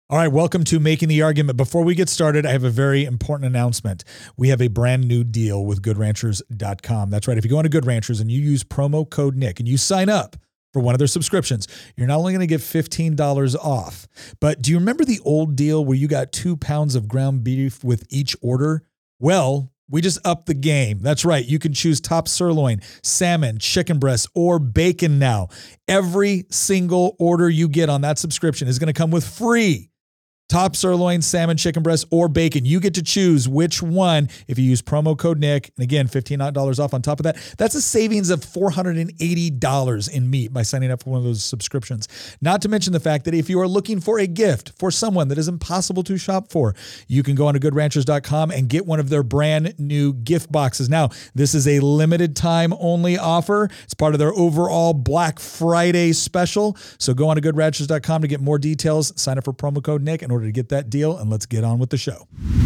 All right, welcome to Making the Argument. Before we get started, I have a very important announcement. We have a brand new deal with GoodRanchers.com. That's right. If you go on to Good Ranchers and you use promo code Nick and you sign up for one of their subscriptions, you're not only going to get $15 off, but do you remember the old deal where you got 2 pounds of ground beef with each order? Well, we just upped the game. That's right. You can choose top sirloin, salmon, chicken breast, or bacon now. Every single order you get on that subscription is going to come with free top sirloin, salmon, chicken breast, or bacon. You get to choose which one if you use promo code Nick. And again, $15 off on top of that. That's a savings of $480 in meat by signing up for one of those subscriptions. Not to mention the fact that if you are looking for a gift for someone that is impossible to shop for, you can go on to GoodRanchers.com and get one of their brand new gift boxes. Now, this is a limited time only offer. It's part of their overall Black Friday special. So go on to GoodRanchers.com to get more details. Sign up for promo code Nick in order to get that deal, and let's get on with the show.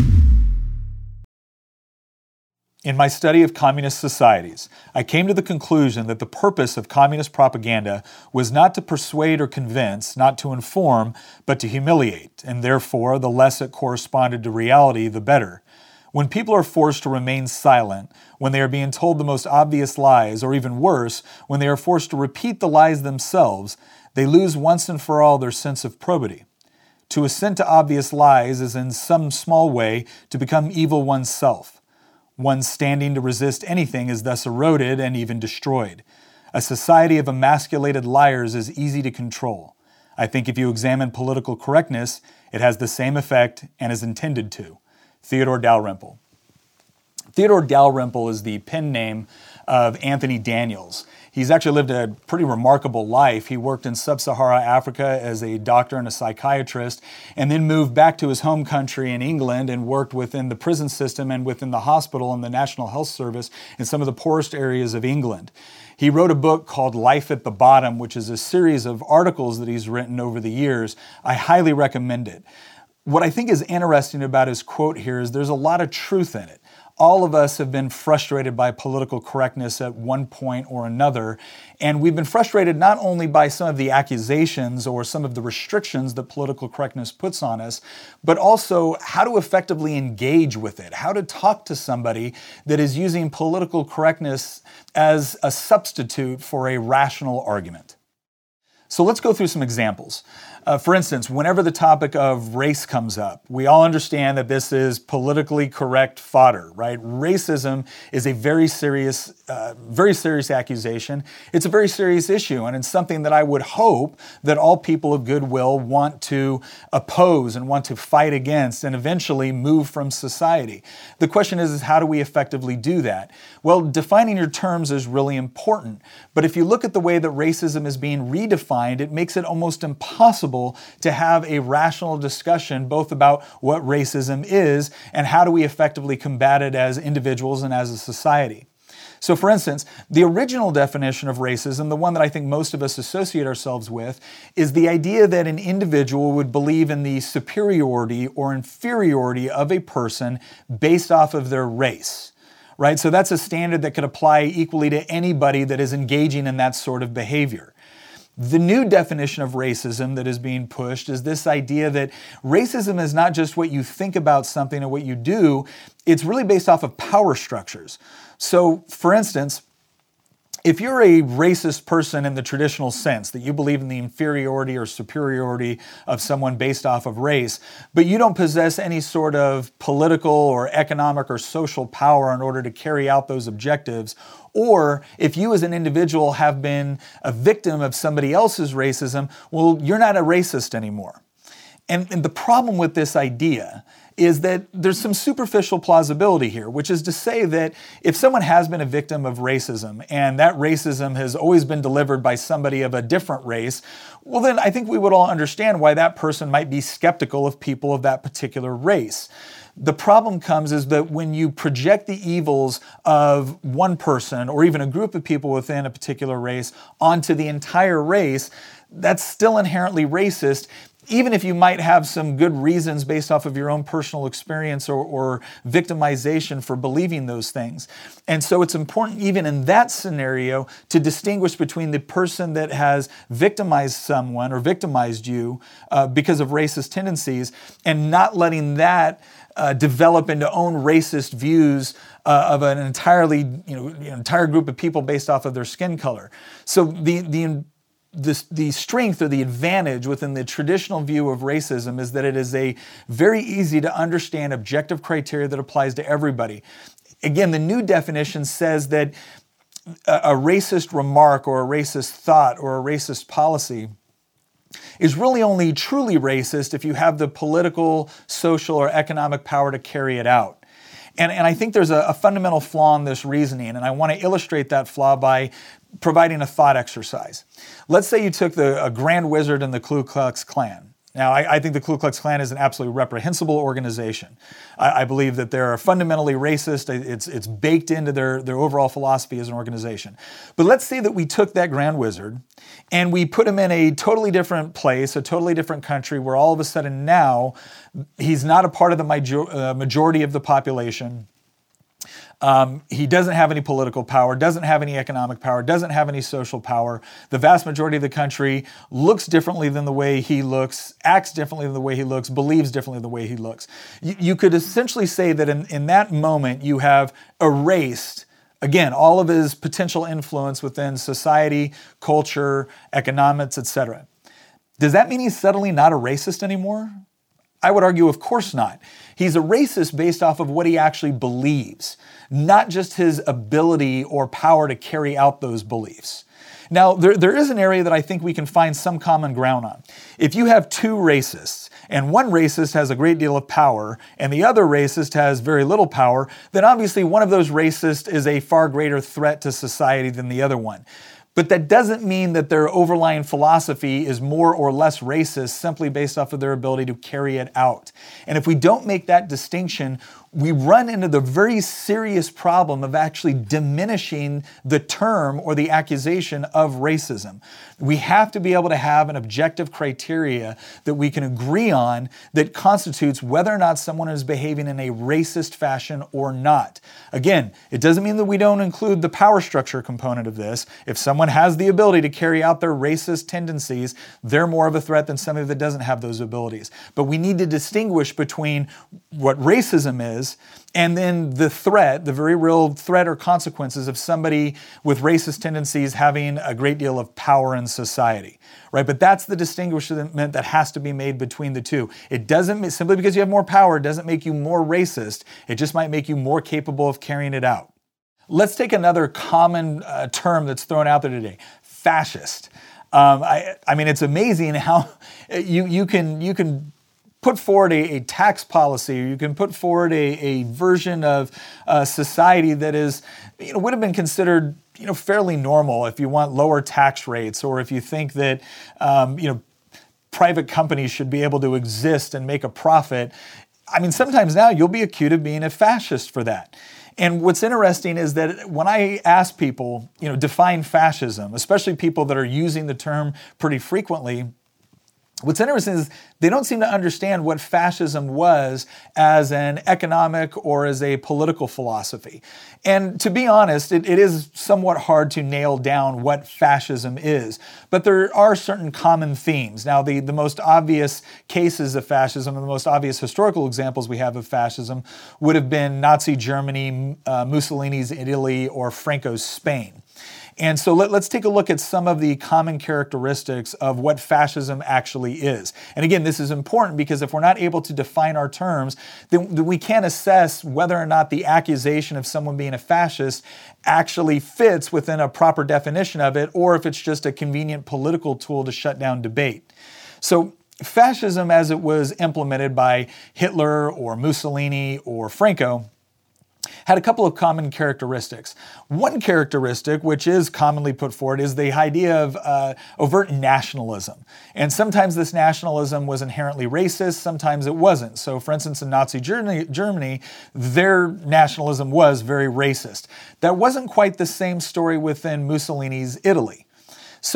In my study of communist societies, I came to the conclusion that the purpose of communist propaganda was not to persuade or convince, not to inform, but to humiliate, and therefore the less it corresponded to reality, the better. When people are forced to remain silent, when they are being told the most obvious lies, or even worse, when they are forced to repeat the lies themselves, they lose once and for all their sense of probity. To assent to obvious lies is in some small way to become evil oneself. One standing to resist anything is thus eroded and even destroyed. A society of emasculated liars is easy to control. I think if you examine political correctness, it has the same effect and is intended to. Theodore Dalrymple. Theodore Dalrymple is the pen name of Anthony Daniels. He's actually lived a pretty remarkable life. He worked in sub-Saharan Africa as a doctor and a psychiatrist, and then moved back to his home country in England and worked within the prison system and within the hospital and the National Health Service in some of the poorest areas of England. He wrote a book called Life at the Bottom, which is a series of articles that he's written over the years. I highly recommend it. What I think is interesting about his quote here is there's a lot of truth in it. All of us have been frustrated by political correctness at one point or another, and we've been frustrated not only by some of the accusations or some of the restrictions that political correctness puts on us, but also how to effectively engage with it, how to talk to somebody that is using political correctness as a substitute for a rational argument. So let's go through some examples. For instance, whenever the topic of race comes up, we all understand that this is politically correct fodder, right? Racism is a very serious accusation. It's a very serious issue, and it's something that I would hope that all people of goodwill want to oppose and want to fight against and eventually move from society. The question is how do we effectively do that? Well, defining your terms is really important, but if you look at the way that racism is being redefined, it makes it almost impossible to have a rational discussion both about what racism is and how do we effectively combat it as individuals and as a society. So for instance, the original definition of racism, the one that I think most of us associate ourselves with, is the idea that an individual would believe in the superiority or inferiority of a person based off of their race. Right? So that's a standard that could apply equally to anybody that is engaging in that sort of behavior. The new definition of racism that is being pushed is this idea that racism is not just what you think about something or what you do, it's really based off of power structures. So, for instance, if you're a racist person in the traditional sense, that you believe in the inferiority or superiority of someone based off of race, but you don't possess any sort of political or economic or social power in order to carry out those objectives, or if you as an individual have been a victim of somebody else's racism, well, you're not a racist anymore. And the problem with this idea is that there's some superficial plausibility here, which is to say that if someone has been a victim of racism and that racism has always been delivered by somebody of a different race, well then I think we would all understand why that person might be skeptical of people of that particular race. The problem comes is that when you project the evils of one person or even a group of people within a particular race onto the entire race, that's still inherently racist, even if you might have some good reasons based off of your own personal experience or victimization for believing those things. And so it's important even in that scenario to distinguish between the person that has victimized someone or victimized you because of racist tendencies and not letting that develop into own racist views of an entire group of people based off of their skin color. So the strength or the advantage within the traditional view of racism is that it is a very easy to understand objective criteria that applies to everybody. Again, the new definition says that a racist remark or a racist thought or a racist policy is really only truly racist if you have the political, social, or economic power to carry it out. And I think there's a fundamental flaw in this reasoning, and I want to illustrate that flaw by providing a thought exercise. Let's say you took a Grand Wizard in the Ku Klux Klan. Now, I think the Ku Klux Klan is an absolutely reprehensible organization. I believe that they're fundamentally racist. It's baked into their overall philosophy as an organization. But let's say that we took that Grand Wizard and we put him in a totally different place, a totally different country, where all of a sudden now he's not a part of the majority of the population. He doesn't have any political power, doesn't have any economic power, doesn't have any social power. The vast majority of the country looks differently than the way he looks, acts differently than the way he looks, believes differently than the way he looks. You could essentially say that in that moment you have erased, again, all of his potential influence within society, culture, economics, etc. Does that mean he's suddenly not a racist anymore? I would argue, of course not. He's a racist based off of what he actually believes, not just his ability or power to carry out those beliefs. Now, there is an area that I think we can find some common ground on. If you have two racists, and one racist has a great deal of power, and the other racist has very little power, then obviously one of those racists is a far greater threat to society than the other one. But that doesn't mean that their overlying philosophy is more or less racist simply based off of their ability to carry it out. And if we don't make that distinction, we run into the very serious problem of actually diminishing the term or the accusation of racism. We have to be able to have an objective criteria that we can agree on that constitutes whether or not someone is behaving in a racist fashion or not. Again, it doesn't mean that we don't include the power structure component of this. If someone has the ability to carry out their racist tendencies, they're more of a threat than somebody that doesn't have those abilities. But we need to distinguish between what racism is and then the threat, the very real threat or consequences of somebody with racist tendencies having a great deal of power in society, right? But that's the distinguishment that has to be made between the two. It doesn't, simply because you have more power, doesn't make you more racist. It just might make you more capable of carrying it out. Let's take another common term that's thrown out there today, fascist. I mean, it's amazing how you can put forward a tax policy, or you can put forward a version of society that is, would have been considered, fairly normal if you want lower tax rates, or if you think that, private companies should be able to exist and make a profit. I mean, sometimes now you'll be accused of being a fascist for that. And what's interesting is that when I ask people, define fascism, especially people that are using the term pretty frequently, what's interesting is they don't seem to understand what fascism was as an economic or as a political philosophy. And to be honest, it is somewhat hard to nail down what fascism is, but there are certain common themes. Now, the most obvious cases of fascism and the most obvious historical examples we have of fascism would have been Nazi Germany, Mussolini's Italy, or Franco's Spain. And so let's take a look at some of the common characteristics of what fascism actually is. And again, this is important because if we're not able to define our terms, then we can't assess whether or not the accusation of someone being a fascist actually fits within a proper definition of it, or if it's just a convenient political tool to shut down debate. So fascism, as it was implemented by Hitler or Mussolini or Franco, had a couple of common characteristics. One characteristic, which is commonly put forward, is the idea of overt nationalism. And sometimes this nationalism was inherently racist, sometimes it wasn't. So for instance, in Nazi Germany, their nationalism was very racist. That wasn't quite the same story within Mussolini's Italy. So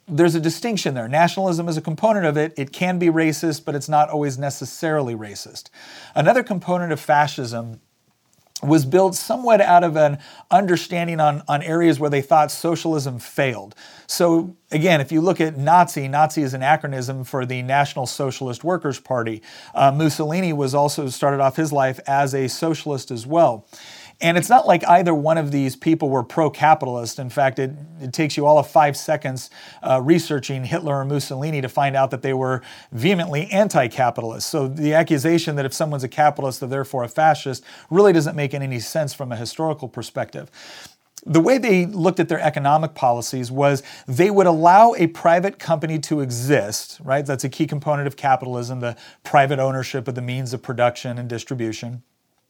there's a distinction there. Nationalism is a component of it. It can be racist, but it's not always necessarily racist. Another component of fascism was built somewhat out of an understanding on areas where they thought socialism failed. So again, if you look at Nazi is an acronym for the National Socialist Workers' Party. Mussolini was also started off his life as a socialist as well. And it's not like either one of these people were pro-capitalist. In fact, it takes you all of 5 seconds researching Hitler or Mussolini to find out that they were vehemently anti-capitalist. So the accusation that if someone's a capitalist, they're therefore a fascist, really doesn't make any sense from a historical perspective. The way they looked at their economic policies was they would allow a private company to exist, right? That's a key component of capitalism, the private ownership of the means of production and distribution.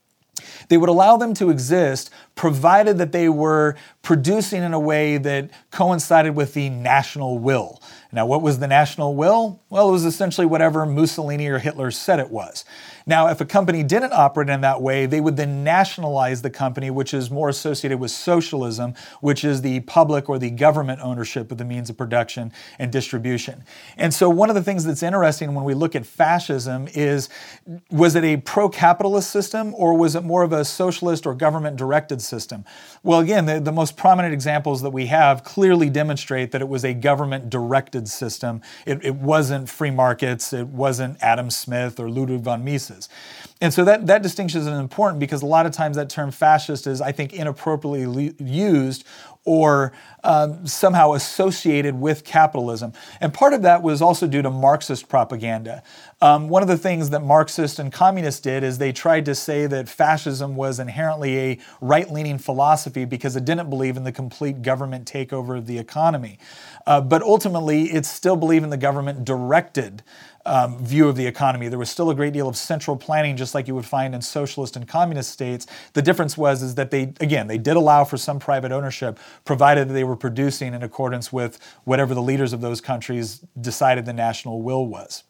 They would allow them to exist provided that they were producing in a way that coincided with the national will. Now, what was the national will? Well, it was essentially whatever Mussolini or Hitler said it was. Now, if a company didn't operate in that way, they would then nationalize the company, which is more associated with socialism, which is the public or the government ownership of the means of production and distribution. And so one of the things that's interesting when we look at fascism is, was it a pro-capitalist system or was it more of a socialist or government-directed system? Well, again, the most prominent examples that we have clearly demonstrate that it was a government-directed system. It wasn't free markets, it wasn't Adam Smith or Ludwig von Mises. And so that distinction is important because a lot of times that term fascist is, I think, inappropriately used or somehow associated with capitalism. And part of that was also due to Marxist propaganda. One of the things that Marxists and communists did is they tried to say that fascism was inherently a right-leaning philosophy because it didn't believe in the complete government takeover of the economy. But ultimately, it still believed in the government-directed view of the economy. There was still a great deal of central planning, just like you would find in socialist and communist states. The difference was that they did allow for some private ownership, provided that they were producing in accordance with whatever the leaders of those countries decided the national will was.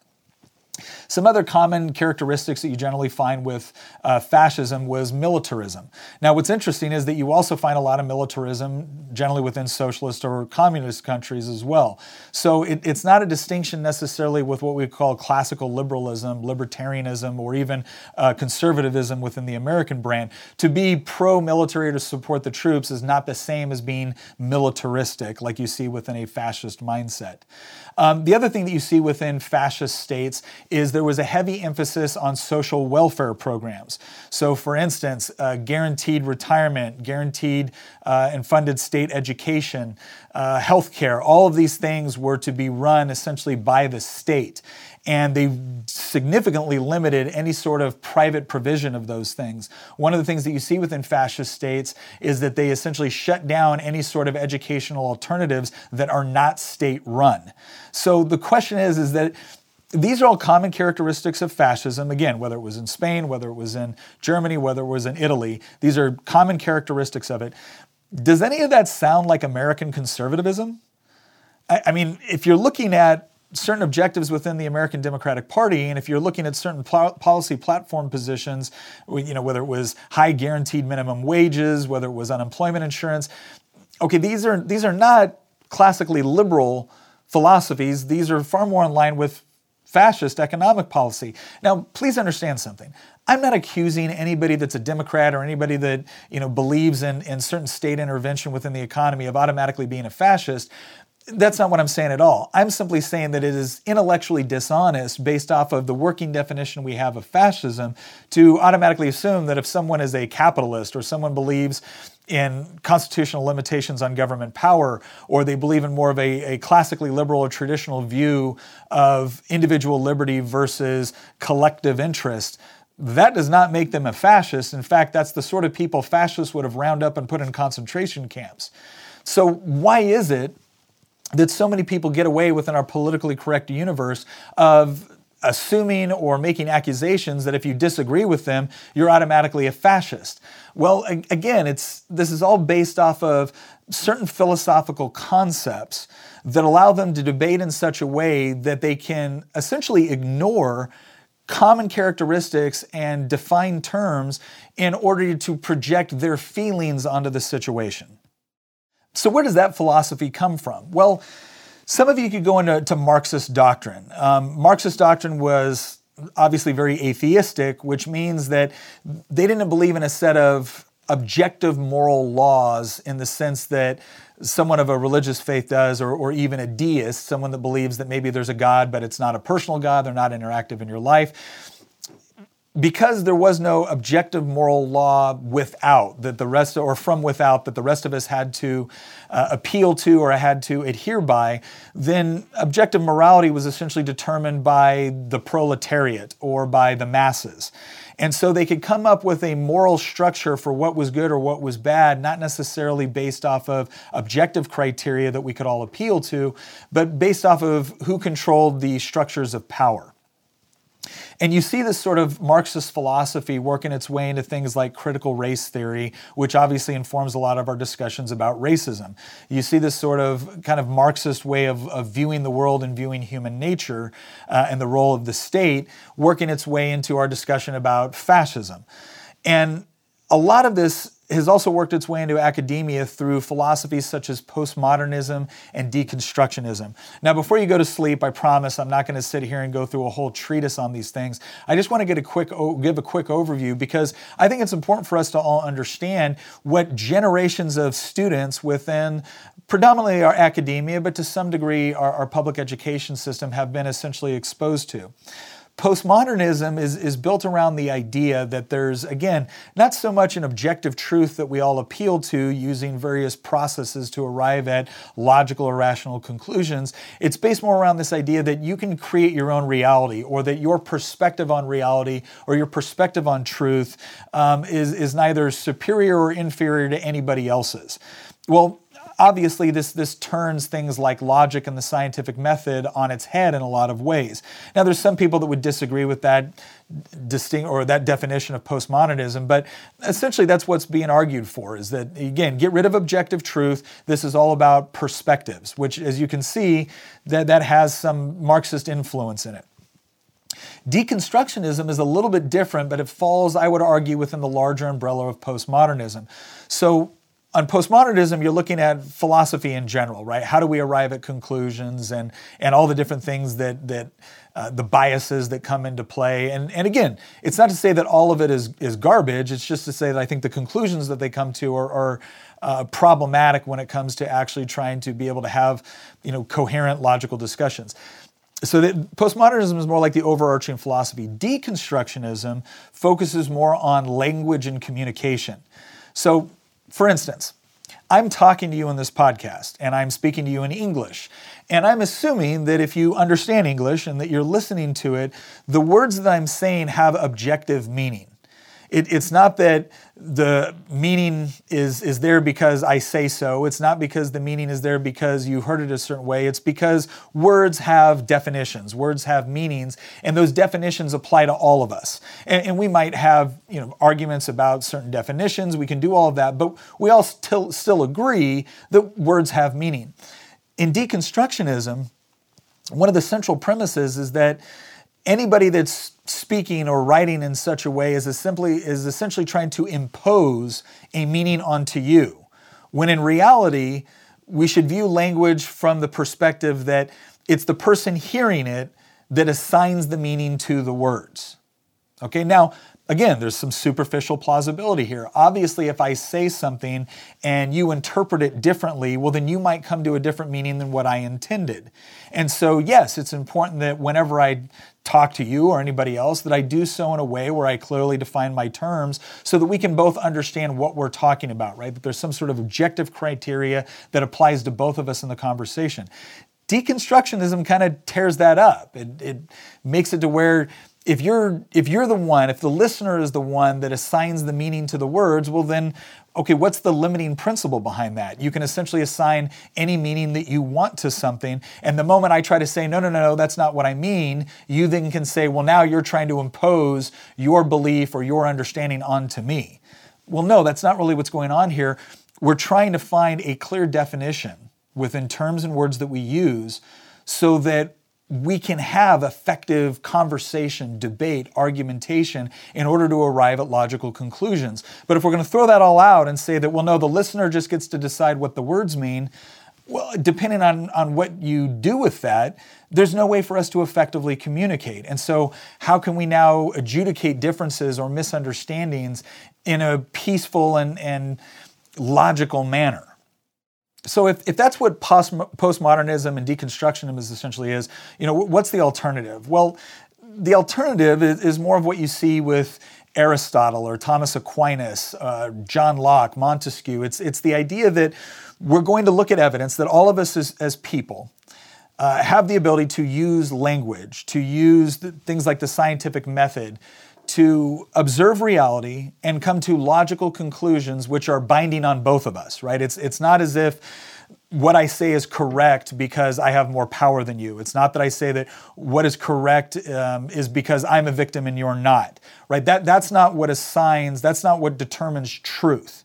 Some other common characteristics that you generally find with fascism was militarism. Now, what's interesting is that you also find a lot of militarism generally within socialist or communist countries as well. So it's not a distinction necessarily with what we call classical liberalism, libertarianism, or even conservatism within the American brand. To be pro-military or to support the troops is not the same as being militaristic, like you see within a fascist mindset. The other thing that you see within fascist states is there was a heavy emphasis on social welfare programs. So for instance, guaranteed retirement, guaranteed and funded state education, healthcare, all of these things were to be run essentially by the state. And they significantly limited any sort of private provision of those things. One of the things that you see within fascist states is that they essentially shut down any sort of educational alternatives that are not state-run. So the question is that these are all common characteristics of fascism. Again, whether it was in Spain, whether it was in Germany, whether it was in Italy, these are common characteristics of it. Does any of that sound like American conservatism? I mean, if you're looking at certain objectives within the American Democratic Party, and if you're looking at certain policy platform positions, whether it was high guaranteed minimum wages, whether it was unemployment insurance, okay, these are not classically liberal philosophies. These are far more in line with fascist economic policy. Now, please understand something. I'm not accusing anybody that's a Democrat or anybody that believes in certain state intervention within the economy of automatically being a fascist. That's not what I'm saying at all. I'm simply saying that it is intellectually dishonest based off of the working definition we have of fascism to automatically assume that if someone is a capitalist or someone believes in constitutional limitations on government power, or they believe in more of a classically liberal or traditional view of individual liberty versus collective interest, that does not make them a fascist. In fact, that's the sort of people fascists would have rounded up and put in concentration camps. So why is it that so many people get away within our politically correct universe of assuming or making accusations that if you disagree with them, you're automatically a fascist? Well, again, this is all based off of certain philosophical concepts that allow them to debate in such a way that they can essentially ignore common characteristics and define terms in order to project their feelings onto the situation. So where does that philosophy come from? Well, Some of you could go into Marxist doctrine. Marxist doctrine was obviously very atheistic, which means that they didn't believe in a set of objective moral laws in the sense that someone of a religious faith does, or even a deist, someone that believes that maybe there's a God, but it's not a personal God, they're not interactive in your life. Because there was no objective moral law without, that the rest, or from without, that the rest of us had to appeal to or had to adhere by, then objective morality was essentially determined by the proletariat or by the masses. And so they could come up with a moral structure for what was good or what was bad, not necessarily based off of objective criteria that we could all appeal to, but based off of who controlled the structures of power. And you see this sort of Marxist philosophy working its way into things like critical race theory, which obviously informs a lot of our discussions about racism. You see this sort of kind of Marxist way of viewing the world and viewing human nature and the role of the state working its way into our discussion about fascism. And a lot of this has also worked its way into academia through philosophies such as postmodernism and deconstructionism. Now, before you go to sleep, I promise I'm not going to sit here and go through a whole treatise on these things. I just want to give a quick overview, because I think it's important for us to all understand what generations of students within predominantly our academia, but to some degree our public education system, have been essentially exposed to. Postmodernism is built around the idea that there's, again, not so much an objective truth that we all appeal to using various processes to arrive at logical or rational conclusions. It's based more around this idea that you can create your own reality, or that your perspective on reality or your perspective on truth is neither superior or inferior to anybody else's. Well, obviously, this turns things like logic and the scientific method on its head in a lot of ways. Now, there's some people that would disagree with that that definition of postmodernism, but essentially that's what's being argued for, is that, again, get rid of objective truth. This is all about perspectives, which, as you can see, that has some Marxist influence in it. Deconstructionism is a little bit different, but it falls, I would argue, within the larger umbrella of postmodernism. So, on postmodernism, you're looking at philosophy in general, right? How do we arrive at conclusions and all the different things that the biases that come into play. And again, it's not to say that all of it is garbage. It's just to say that I think the conclusions that they come to are problematic when it comes to actually trying to be able to have, coherent, logical discussions. So that postmodernism is more like the overarching philosophy. Deconstructionism focuses more on language and communication. So, for instance, I'm talking to you in this podcast, and I'm speaking to you in English. And I'm assuming that if you understand English and that you're listening to it, the words that I'm saying have objective meaning. It's not that the meaning is there because I say so. It's not because the meaning is there because you heard it a certain way. It's because words have definitions. Words have meanings, and those definitions apply to all of us. And we might have arguments about certain definitions. We can do all of that, but we all still agree that words have meaning. In deconstructionism, one of the central premises is that anybody that's speaking or writing in such a way is essentially trying to impose a meaning onto you, when in reality, we should view language from the perspective that it's the person hearing it that assigns the meaning to the words. Okay, now, again, there's some superficial plausibility here. Obviously, if I say something and you interpret it differently, well, then you might come to a different meaning than what I intended. And so, yes, it's important that whenever I talk to you or anybody else, that I do so in a way where I clearly define my terms so that we can both understand what we're talking about, right? That there's some sort of objective criteria that applies to both of us in the conversation. Deconstructionism kind of tears that up. It makes it to where if the listener is the one that assigns the meaning to the words, well then, okay, what's the limiting principle behind that? You can essentially assign any meaning that you want to something, and the moment I try to say, no, that's not what I mean, you then can say, well, now you're trying to impose your belief or your understanding onto me. Well, no, that's not really what's going on here. We're trying to find a clear definition within terms and words that we use so that we can have effective conversation, debate, argumentation in order to arrive at logical conclusions. But if we're going to throw that all out and say that, well, no, the listener just gets to decide what the words mean, Well, depending on what you do with that, there's no way for us to effectively communicate. And so how can we now adjudicate differences or misunderstandings in a peaceful and logical manner? So if that's what postmodernism and deconstructionism essentially is, what's the alternative? Well, the alternative is more of what you see with Aristotle or Thomas Aquinas, John Locke, Montesquieu. It's the idea that we're going to look at evidence that all of us as people have the ability to use language, to use things like the scientific method, to observe reality and come to logical conclusions which are binding on both of us, right? It's not as if what I say is correct because I have more power than you. It's not that I say that what is correct is because I'm a victim and you're not, right? That's not what assigns, that's not what determines truth.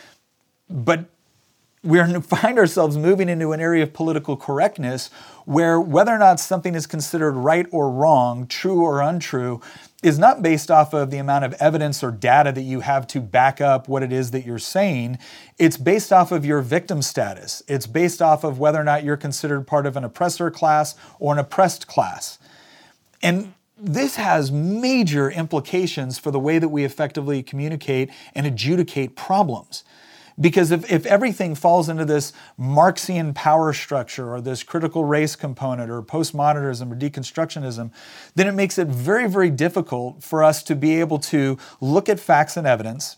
But we find ourselves moving into an area of political correctness where whether or not something is considered right or wrong, true or untrue, is not based off of the amount of evidence or data that you have to back up what it is that you're saying. It's based off of your victim status. It's based off of whether or not you're considered part of an oppressor class or an oppressed class. And this has major implications for the way that we effectively communicate and adjudicate problems. Because if everything falls into this Marxian power structure or this critical race component or postmodernism or deconstructionism, then it makes it very, very difficult for us to be able to look at facts and evidence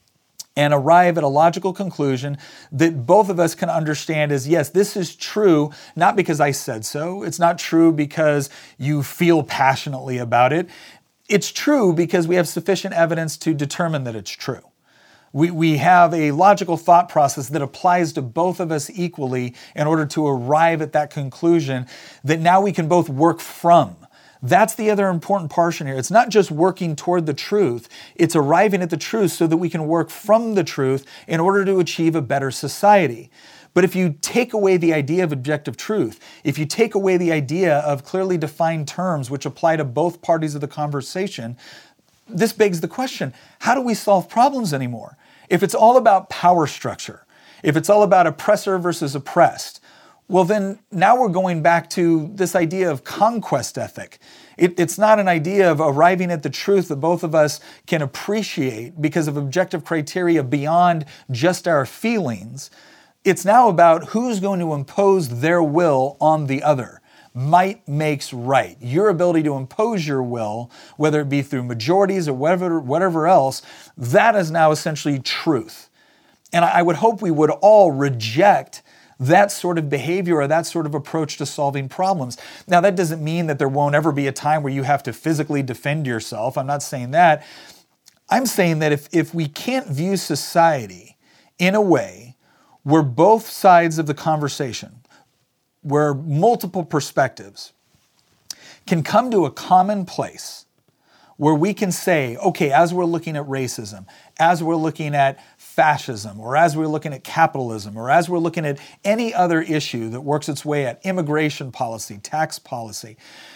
and arrive at a logical conclusion that both of us can understand as, yes, this is true, not because I said so. It's not true because you feel passionately about it. It's true because we have sufficient evidence to determine that it's true. We have a logical thought process that applies to both of us equally in order to arrive at that conclusion that now we can both work from. That's the other important portion here. It's not just working toward the truth, it's arriving at the truth so that we can work from the truth in order to achieve a better society. But if you take away the idea of objective truth, if you take away the idea of clearly defined terms which apply to both parties of the conversation, this begs the question, how do we solve problems anymore? If it's all about power structure, if it's all about oppressor versus oppressed, well then now we're going back to this idea of conquest ethic. It's not an idea of arriving at the truth that both of us can appreciate because of objective criteria beyond just our feelings. It's now about who's going to impose their will on the other. Might makes right. Your ability to impose your will, whether it be through majorities or whatever else, that is now essentially truth. And I would hope we would all reject that sort of behavior or that sort of approach to solving problems. Now, that doesn't mean that there won't ever be a time where you have to physically defend yourself. I'm not saying that. I'm saying that if we can't view society in a way where both sides of the conversation, where multiple perspectives can come to a common place where we can say, okay, as we're looking at racism, as we're looking at fascism, or as we're looking at capitalism, or as we're looking at any other issue that works its way at immigration policy, tax policy,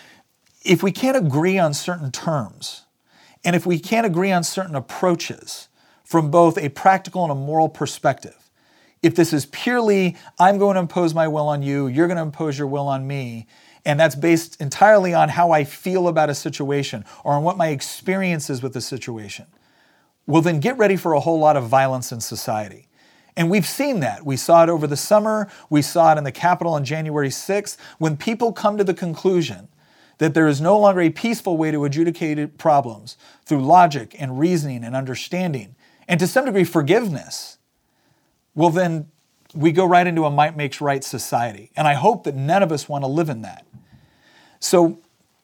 if we can't agree on certain terms, and if we can't agree on certain approaches from both a practical and a moral perspective, if this is purely, I'm going to impose my will on you, you're going to impose your will on me, and that's based entirely on how I feel about a situation or on what my experience is with the situation, well, then get ready for a whole lot of violence in society. And we've seen that. We saw it over the summer. We saw it in the Capitol on January 6th. When people come to the conclusion that there is no longer a peaceful way to adjudicate problems through logic and reasoning and understanding, and to some degree forgiveness, well, then we go right into a might makes right society. And I hope that none of us want to live in that. So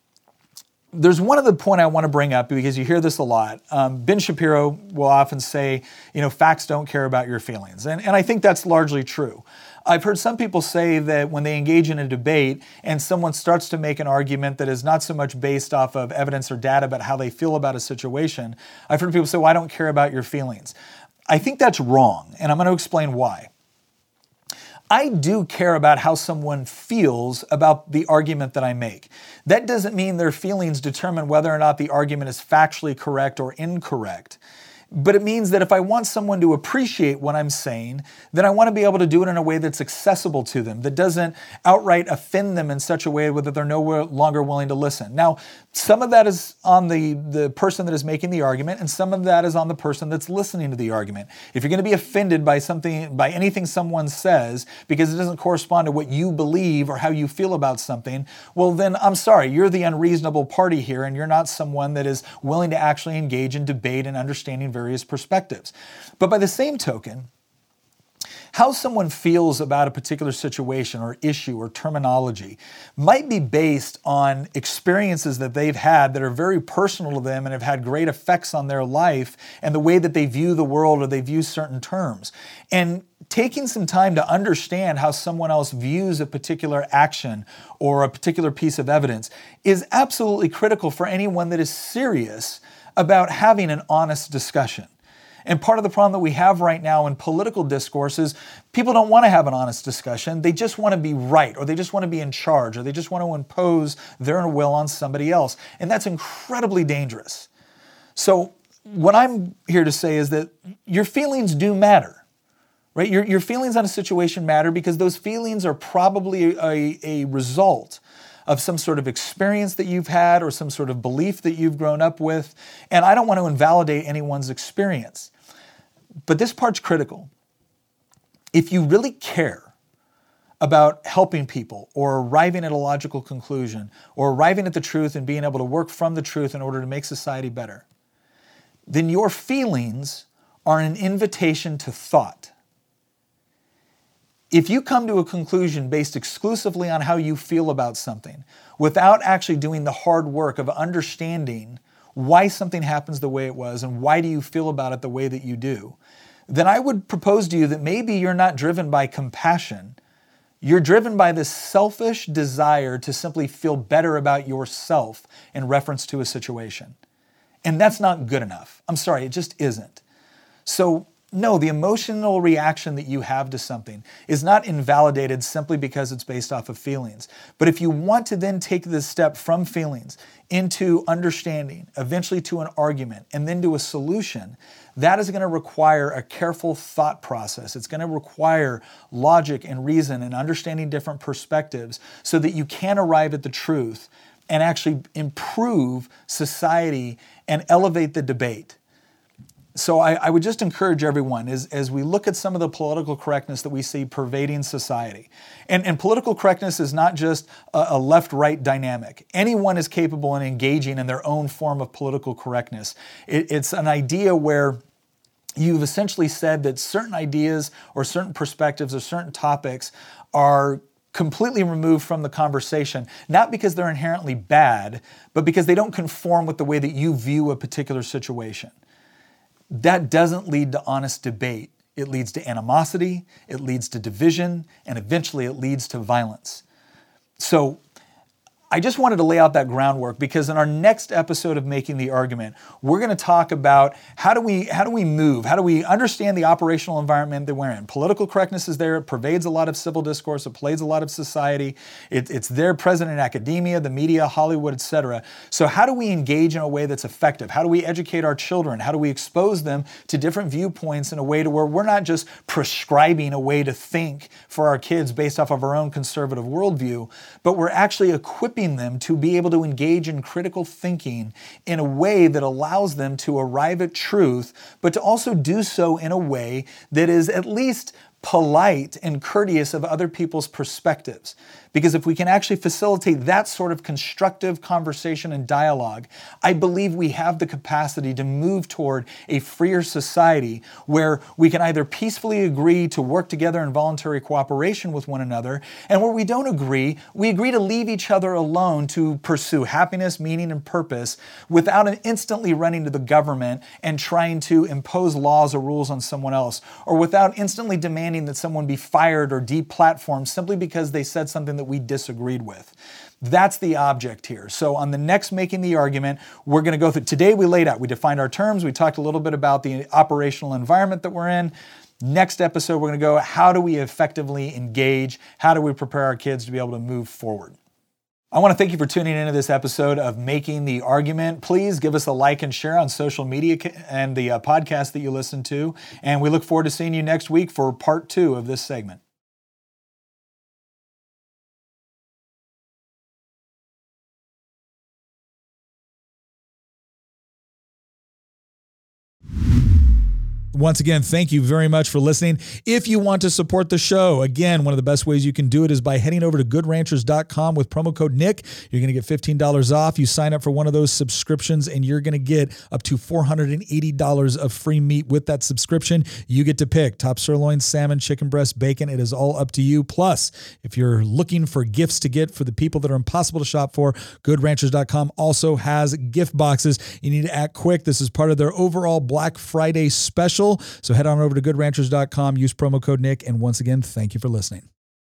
there's one other point I want to bring up because you hear this a lot. Ben Shapiro will often say, facts don't care about your feelings. And I think that's largely true. I've heard some people say that when they engage in a debate and someone starts to make an argument that is not so much based off of evidence or data, but how they feel about a situation, I've heard people say, well, I don't care about your feelings. I think that's wrong, and I'm going to explain why. I do care about how someone feels about the argument that I make. That doesn't mean their feelings determine whether or not the argument is factually correct or incorrect. But it means that if I want someone to appreciate what I'm saying, then I want to be able to do it in a way that's accessible to them, that doesn't outright offend them in such a way that they're no longer willing to listen. Now, some of that is on the person that is making the argument, and some of that is on the person that's listening to the argument. If you're going to be offended by anything someone says because it doesn't correspond to what you believe or how you feel about something, well then I'm sorry, you're the unreasonable party here, and you're not someone that is willing to actually engage in debate and understanding various perspectives. But by the same token, how someone feels about a particular situation or issue or terminology might be based on experiences that they've had that are very personal to them and have had great effects on their life and the way that they view the world or they view certain terms. And taking some time to understand how someone else views a particular action or a particular piece of evidence is absolutely critical for anyone that is serious about having an honest discussion. And part of the problem that we have right now in political discourse is people don't want to have an honest discussion. They just want to be right, or they just want to be in charge, or they just want to impose their will on somebody else. And that's incredibly dangerous. So what I'm here to say is that your feelings do matter, right? Your feelings on a situation matter because those feelings are probably a result of some sort of experience that you've had or some sort of belief that you've grown up with. And I don't want to invalidate anyone's experience. But this part's critical. If you really care about helping people or arriving at a logical conclusion or arriving at the truth and being able to work from the truth in order to make society better, then your feelings are an invitation to thought. If you come to a conclusion based exclusively on how you feel about something, without actually doing the hard work of understanding why something happens the way it was and why do you feel about it the way that you do, then I would propose to you that maybe you're not driven by compassion. You're driven by this selfish desire to simply feel better about yourself in reference to a situation. And that's not good enough. I'm sorry, it just isn't. So no, the emotional reaction that you have to something is not invalidated simply because it's based off of feelings. But if you want to then take this step from feelings into understanding, eventually to an argument, and then to a solution, that is going to require a careful thought process. It's going to require logic and reason and understanding different perspectives so that you can arrive at the truth and actually improve society and elevate the debate. So I would just encourage everyone as we look at some of the political correctness that we see pervading society. And political correctness is not just a left-right dynamic. Anyone is capable in engaging in their own form of political correctness. It's an idea where you've essentially said that certain ideas or certain perspectives or certain topics are completely removed from the conversation, not because they're inherently bad, but because they don't conform with the way that you view a particular situation. That doesn't lead to honest debate. It leads to animosity, it leads to division, and eventually it leads to violence. So I just wanted to lay out that groundwork because in our next episode of Making the Argument, we're going to talk about how do we move, how do we understand the operational environment that we're in. Political correctness is there, it pervades a lot of civil discourse, it pervades a lot of society, it's there present in academia, the media, Hollywood, etc. So how do we engage in a way that's effective? How do we educate our children? How do we expose them to different viewpoints in a way to where we're not just prescribing a way to think for our kids based off of our own conservative worldview, but we're actually equipping them to be able to engage in critical thinking in a way that allows them to arrive at truth, but to also do so in a way that is at least polite and courteous of other people's perspectives. Because if we can actually facilitate that sort of constructive conversation and dialogue, I believe we have the capacity to move toward a freer society where we can either peacefully agree to work together in voluntary cooperation with one another, and where we don't agree, we agree to leave each other alone to pursue happiness, meaning, and purpose without instantly running to the government and trying to impose laws or rules on someone else, or without instantly demanding that someone be fired or deplatformed simply because they said something that we disagreed with. That's the object here. So on the next Making the Argument, we're going to go through, today we laid out, we defined our terms, we talked a little bit about the operational environment that we're in. Next episode, we're going to go, how do we effectively engage? How do we prepare our kids to be able to move forward? I want to thank you for tuning into this episode of Making the Argument. Please give us a like and share on social media and the podcast that you listen to. And we look forward to seeing you next week for part 2 of this segment. Once again, thank you very much for listening. If you want to support the show, again, one of the best ways you can do it is by heading over to goodranchers.com with promo code Nick. You're going to get $15 off. You sign up for one of those subscriptions and you're going to get up to $480 of free meat with that subscription. You get to pick top sirloin, salmon, chicken breast, bacon. It is all up to you. Plus, if you're looking for gifts to get for the people that are impossible to shop for, goodranchers.com also has gift boxes. You need to act quick. This is part of their overall Black Friday special. So head on over to goodranchers.com, use promo code Nick, and once again, thank you for listening.